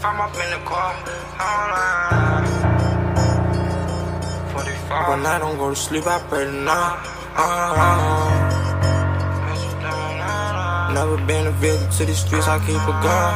I'm up in the car, online. 45. But I don't go to sleep, I pray tonight. Never been a victim to these streets, I keep a gun.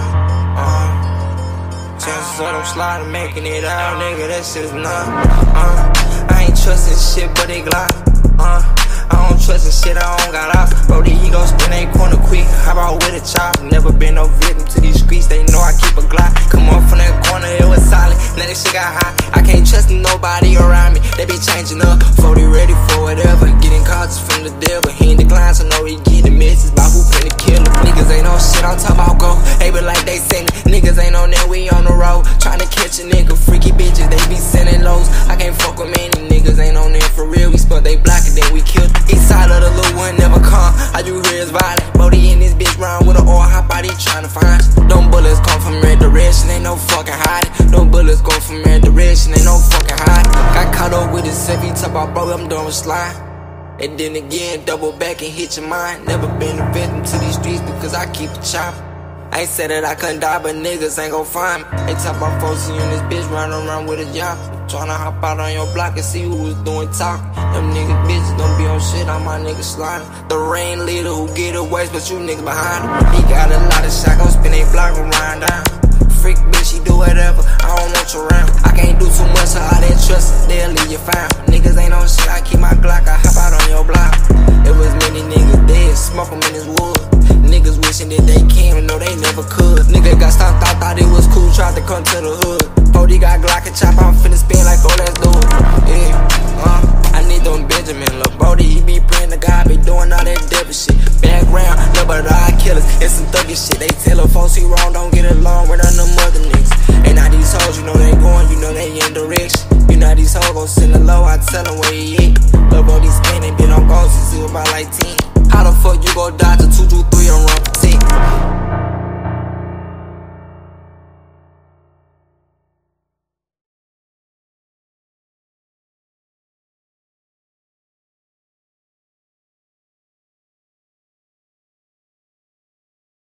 Chances of them sliding, making it out, nigga, that shit is none. I ain't trusting shit, but they glide. I don't trust in shit, I don't got out. Bro, the ego spin ain't corner quick. How about with a chop? Never been no victim to these streets, they know I keep a Glock. Come up from that corner, it was solid. Now that shit got high. I can't trust nobody around me. They be changing up. 40 ready for whatever. Getting calls from the devil. He ain't declined, so know he get the message about who finna kill him. Niggas ain't no shit, I'm talking about go. They be like they sing. Niggas ain't on that, we on the road. Tryna catch a nigga, freaky bitches, they be sending lows. I can't fuck with many niggas, ain't on there for real. We spent they block and then we killed. East side of the little one never come. All you hear is violent. Bodie in this bitch round with an oil hot body tryna find. Them bullets come from red direction, ain't no fucking hiding. Them bullets go from red direction, ain't no fucking hiding. Got caught up with his heavy top out, bro, I'm done with slide. And then again, double back and hit your mind. Never been a victim to these streets because I keep the chop. I ain't said that I couldn't die, but niggas ain't gon' find me. They talk about folks in this bitch running around with a job. Tryna hop out on your block and see who was doing talk. Them niggas bitches don't be on shit, I'm my niggas sliding. The rain leader who get away, but you niggas behind him. He got a lot of shot, gon' spin a block around down. Freak bitch, she do whatever, I don't want you around. I can't do too much, so all that trust, they'll leave you found. Niggas ain't on shit, I keep my Glock, I hop out on your block. There was many niggas dead, smoke 'em in this wood. Niggas wishing that they came, but no, they never could. Nigga got stopped out, thought it was cool, tried to come to the hood. 40 got Glock and chop, I'm finna spin like, oh, let's do it. Yeah, I need them Benjamin, lil' Brody, he be praying to God, be doing all that devil shit. Background, no, but I killers, it's some thuggy shit. They tell her folks he wrong, don't get along with none of them other niggas. And now these hoes, you know they going, you know they in direction. You know these hoes gon' send the low, I tell them where he at. Lil' Brody skin, they been on goals, he's about like 10. How the fuck you gon' dodge a 2-2-3 on